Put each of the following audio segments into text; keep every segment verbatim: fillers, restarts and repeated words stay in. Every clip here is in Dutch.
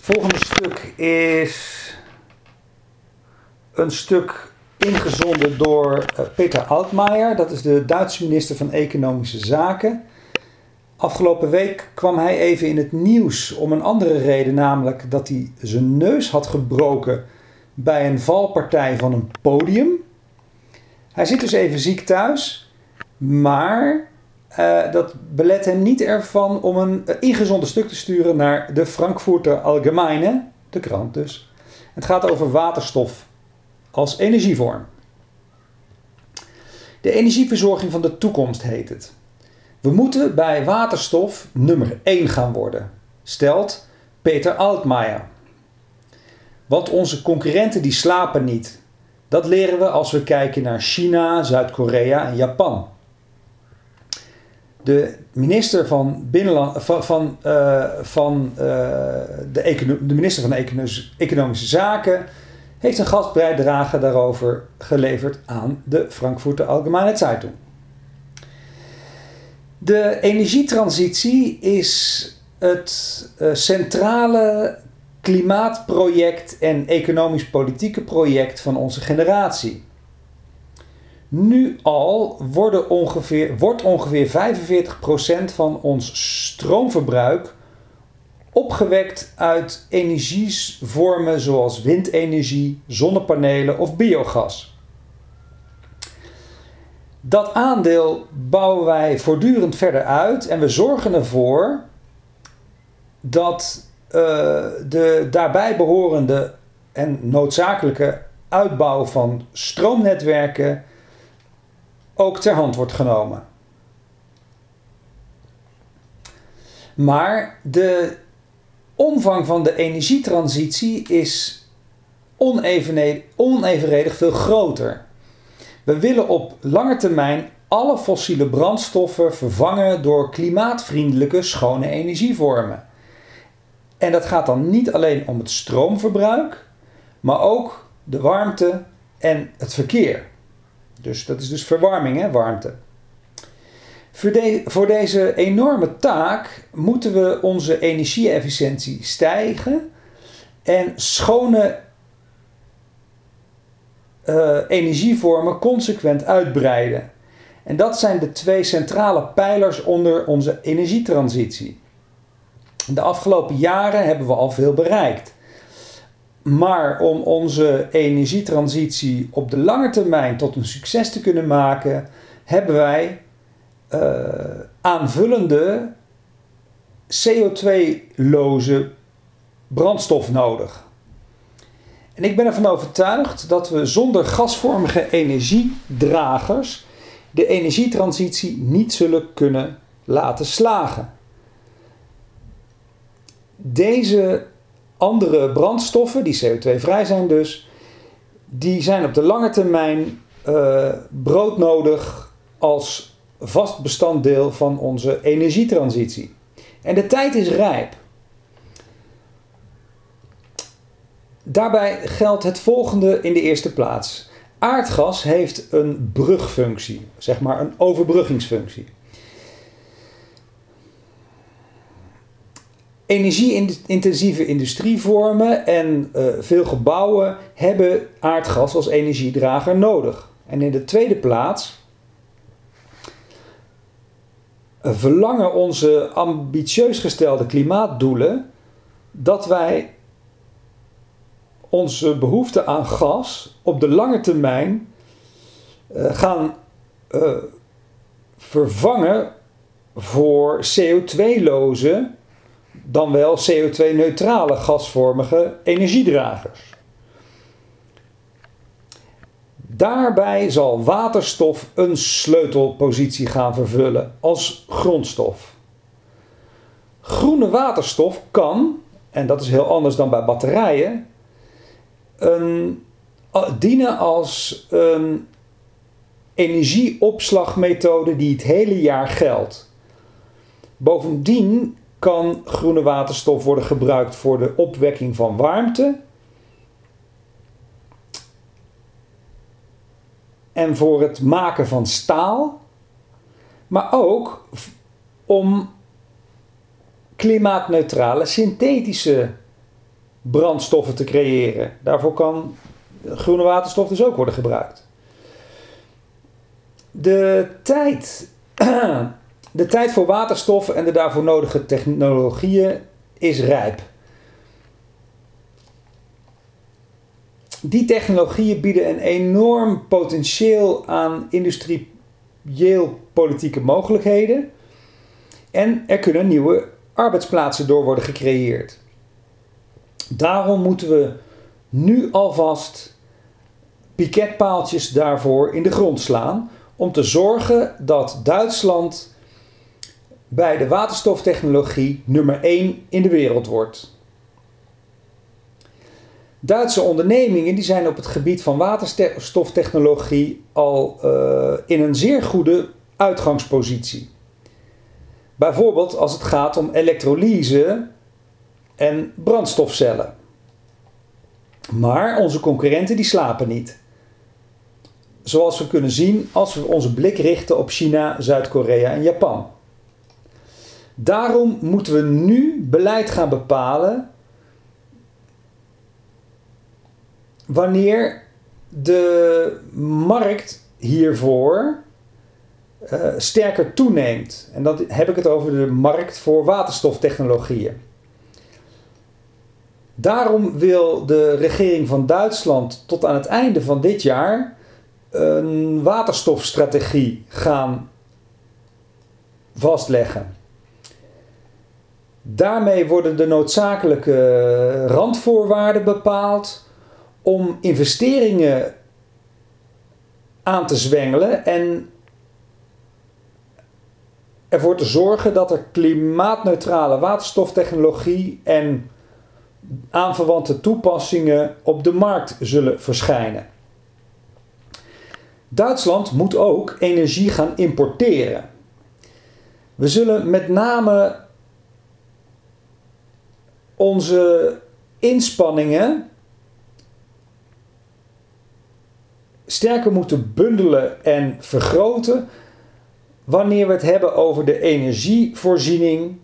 Het volgende stuk is een stuk ingezonden door uh, Peter Altmaier. Dat is de Duitse minister van Economische Zaken. Afgelopen week kwam hij even in het nieuws om een andere reden, namelijk dat hij zijn neus had gebroken bij een valpartij van een podium. Hij zit dus even ziek thuis, maar uh, dat belet hem niet ervan om een uh, ingezonden stuk te sturen naar de Frankfurter Allgemeine, de krant dus. Het gaat over waterstof als energievorm. De energieverzorging van de toekomst heet het. We moeten bij waterstof nummer één gaan worden, stelt Peter Altmaier. Want onze concurrenten die slapen niet. Dat leren we als we kijken naar China, Zuid-Korea en Japan. De minister van, Binnenland, van, van, uh, van, uh, de, econo- de minister van Economische, Economische Zaken heeft een gastbijdrage daarover geleverd aan de Frankfurter Allgemeine Zeitung. De energietransitie is het uh, centrale klimaatproject en economisch-politieke project van onze generatie. Nu al worden ongeveer, wordt ongeveer vijfenveertig procent van ons stroomverbruik opgewekt uit energievormen zoals windenergie, zonnepanelen of biogas. Dat aandeel bouwen wij voortdurend verder uit en we zorgen ervoor dat uh, de daarbij behorende en noodzakelijke uitbouw van stroomnetwerken ook ter hand wordt genomen. Maar de omvang van de energietransitie is onevenredig veel groter. We willen op lange termijn alle fossiele brandstoffen vervangen door klimaatvriendelijke schone energievormen. En dat gaat dan niet alleen om het stroomverbruik, maar ook de warmte en het verkeer. Dus dat is dus verwarming, hè, warmte. Voor, de, voor deze enorme taak moeten we onze energie-efficiëntie stijgen en schone uh, energievormen consequent uitbreiden. En dat zijn de twee centrale pijlers onder onze energietransitie. De afgelopen jaren hebben we al veel bereikt. Maar om onze energietransitie op de lange termijn tot een succes te kunnen maken, hebben wij uh, aanvullende C O twee loze brandstof nodig. En ik ben ervan overtuigd dat we zonder gasvormige energiedragers de energietransitie niet zullen kunnen laten slagen. Deze andere brandstoffen, die C O twee vrij zijn dus, die zijn op de lange termijn uh, broodnodig als vast bestanddeel van onze energietransitie. En de tijd is rijp. Daarbij geldt het volgende in de eerste plaats. Aardgas heeft een brugfunctie, zeg maar een overbruggingsfunctie. Energie-intensieve industrievormen en uh, veel gebouwen hebben aardgas als energiedrager nodig. En in de tweede plaats uh, verlangen onze ambitieus gestelde klimaatdoelen dat wij onze behoefte aan gas op de lange termijn uh, gaan uh, vervangen voor C O twee loze, dan wel C O twee neutrale gasvormige energiedragers. Daarbij zal waterstof een sleutelpositie gaan vervullen als grondstof. Groene waterstof kan, en dat is heel anders dan bij batterijen, een, dienen als een energieopslagmethode die het hele jaar geldt. Bovendien kan groene waterstof worden gebruikt voor de opwekking van warmte en voor het maken van staal, maar ook om klimaatneutrale synthetische brandstoffen te creëren. Daarvoor kan groene waterstof dus ook worden gebruikt. De tijd, de tijd voor waterstof en de daarvoor nodige technologieën is rijp. Die technologieën bieden een enorm potentieel aan industrieel-politieke mogelijkheden. En er kunnen nieuwe arbeidsplaatsen door worden gecreëerd. Daarom moeten we nu alvast piketpaaltjes daarvoor in de grond slaan, om te zorgen dat Duitsland bij de waterstoftechnologie nummer één in de wereld wordt. Duitse ondernemingen die zijn op het gebied van waterstoftechnologie al uh, in een zeer goede uitgangspositie. Bijvoorbeeld als het gaat om elektrolyse en brandstofcellen. Maar onze concurrenten die slapen niet. Zoals we kunnen zien als we onze blik richten op China, Zuid-Korea en Japan. Daarom moeten we nu beleid gaan bepalen wanneer de markt hiervoor uh, sterker toeneemt. En dan heb ik het over de markt voor waterstoftechnologieën. Daarom wil de regering van Duitsland tot aan het einde van dit jaar een waterstofstrategie gaan vastleggen. Daarmee worden de noodzakelijke randvoorwaarden bepaald om investeringen aan te zwengelen en ervoor te zorgen dat er klimaatneutrale waterstoftechnologie en aanverwante toepassingen op de markt zullen verschijnen. Duitsland moet ook energie gaan importeren. We zullen met name onze inspanningen sterker moeten bundelen en vergroten wanneer we het hebben over de energievoorziening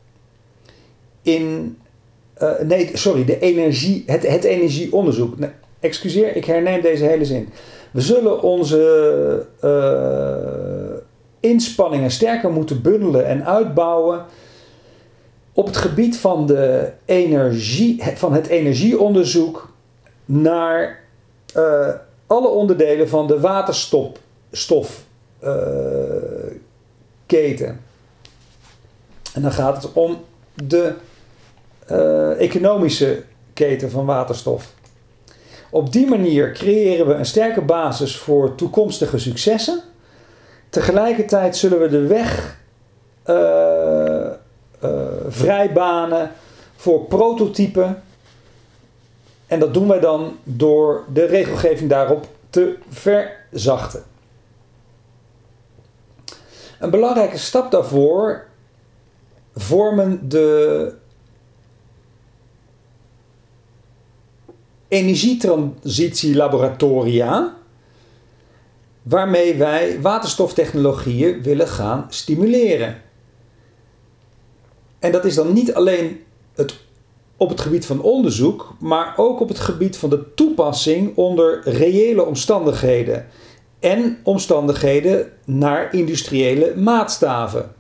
in uh, nee, sorry, de energie, het, het energieonderzoek. Nee, excuseer, ik herneem deze hele zin. We zullen onze uh, inspanningen sterker moeten bundelen en uitbouwen op het gebied van, de energie, van het energieonderzoek naar uh, alle onderdelen van de waterstofketen. Uh, en dan gaat het om de uh, economische keten van waterstof. Op die manier creëren we een sterke basis voor toekomstige successen. Tegelijkertijd zullen we de weg uh, uh, vrijbanen voor prototypen. En dat doen wij dan door de regelgeving daarop te verzachten. Een belangrijke stap daarvoor vormen de energietransitielaboratoria, waarmee wij waterstoftechnologieën willen gaan stimuleren. En dat is dan niet alleen het, op het gebied van onderzoek, maar ook op het gebied van de toepassing onder reële omstandigheden en omstandigheden naar industriële maatstaven.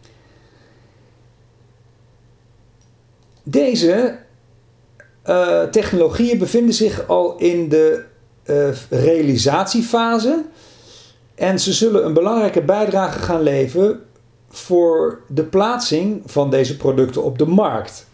Deze uh, technologieën bevinden zich al in de uh, realisatiefase en ze zullen een belangrijke bijdrage gaan leveren voor de plaatsing van deze producten op de markt.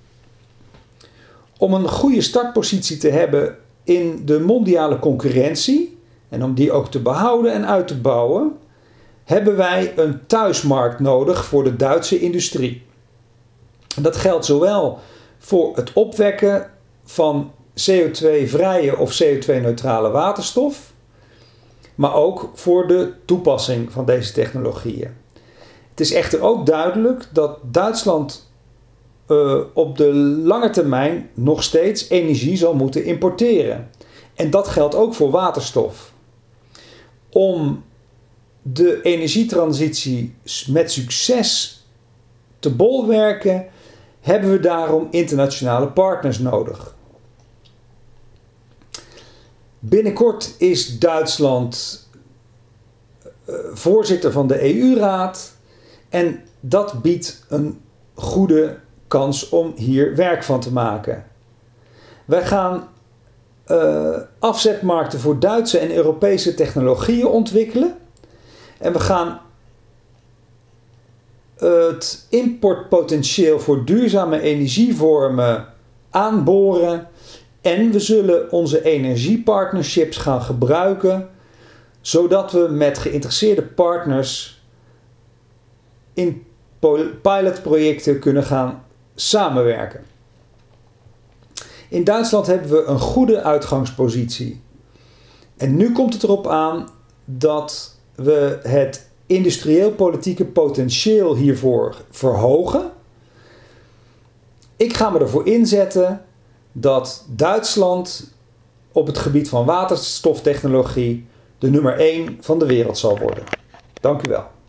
Om een goede startpositie te hebben in de mondiale concurrentie en om die ook te behouden en uit te bouwen, hebben wij een thuismarkt nodig voor de Duitse industrie. Dat geldt zowel voor het opwekken van C O twee vrije of C O twee neutrale waterstof, maar ook voor de toepassing van deze technologieën. Het is echter ook duidelijk dat Duitsland uh, op de lange termijn nog steeds energie zal moeten importeren. En dat geldt ook voor waterstof. Om de energietransitie met succes te bolwerken, hebben we daarom internationale partners nodig. Binnenkort is Duitsland uh, voorzitter van de E U-raad en dat biedt een goede kans om hier werk van te maken. Wij gaan uh, afzetmarkten voor Duitse en Europese technologieën ontwikkelen en we gaan het importpotentieel voor duurzame energievormen aanboren en we zullen onze energiepartnerships gaan gebruiken zodat we met geïnteresseerde partners in pilotprojecten kunnen gaan samenwerken. In Duitsland hebben we een goede uitgangspositie en nu komt het erop aan dat we het industrieel-politieke potentieel hiervoor verhogen. Ik ga me ervoor inzetten dat Duitsland op het gebied van waterstoftechnologie de nummer één van de wereld zal worden. Dank u wel.